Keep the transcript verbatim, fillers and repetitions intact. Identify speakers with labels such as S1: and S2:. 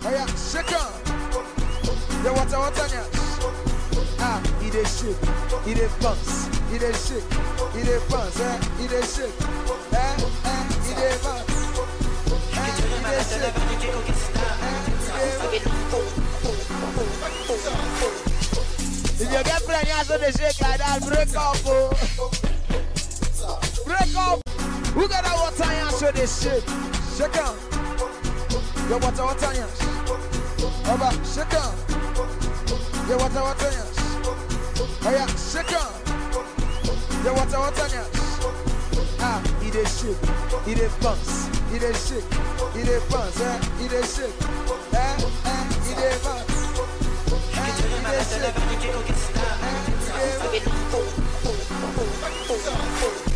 S1: Oh yeah, shake on. Yeah, what what on ya? Ah, it is shake, it is bounce, it is shake, it is bounce, eh? It is shake, eh? Eh? It is bounce, eh? It is shake, eh? If your girlfriend has to shake like that, break up, oh. Break up. Who got that water and show this shake? Shake on. Your water, water, yes. Over, shake on. Your water, water, yes. Oh yeah, shake on. Your water, water, yes. Ah, it is shake, it is bounce, it is shake, it is bounce, eh? It is shake, eh? Eh? It is bounce, eh? It is shake, eh? It is bounce.